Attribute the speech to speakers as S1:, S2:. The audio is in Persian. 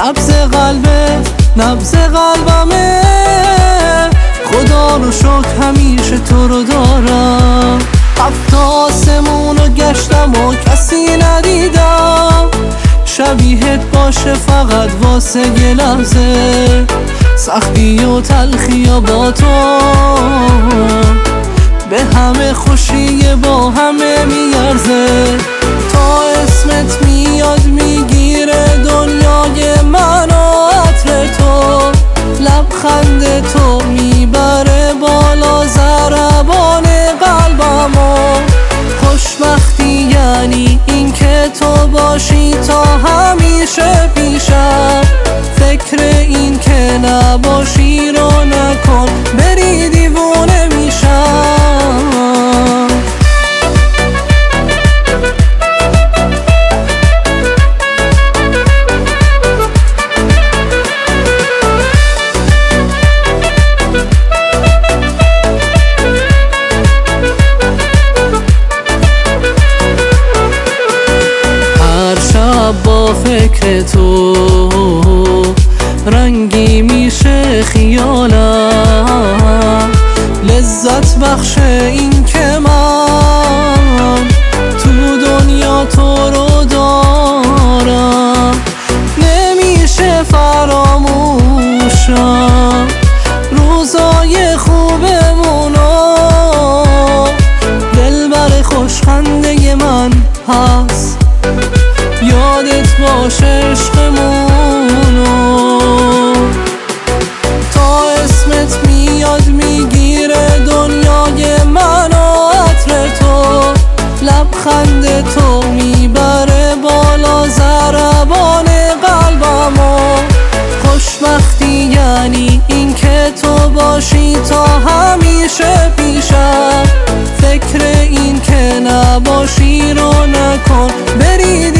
S1: نبض قلبمه. خدا رو شکر همیشه تو رو دارم. 7 آسمونو گشتم و کسی ندیدم شبیهت باشه فقط واسه یه لحظه. سختی و تلخی و با تو به همه خوشی با همه میارزه. تا اسمت میاد میگیره دنیای من و عطر تو. لبخند تو میبره بالا ضربان قلبمو. خوشبختی یعنی این که تو باشی تا همیشه پیشم. فکر این که نباشی رو نکن بری دیوونه میشم. با فکر تو رنگی میشه خیالم. لذت بخش این که من تو دنیا تو رو دارم. نمیشه فراموشم روزای خوبمونو. دلبر خوشخنده من هست یادت باشه عشقمونو. تا اسمت میاد میگیره دنیای من و عطر تو. لبخند تو میبره بالا ضربان قلبمو. خوشبختی یعنی این که تو باشی تا همیشه پیشم. فکر این که نباشی رو نکن بری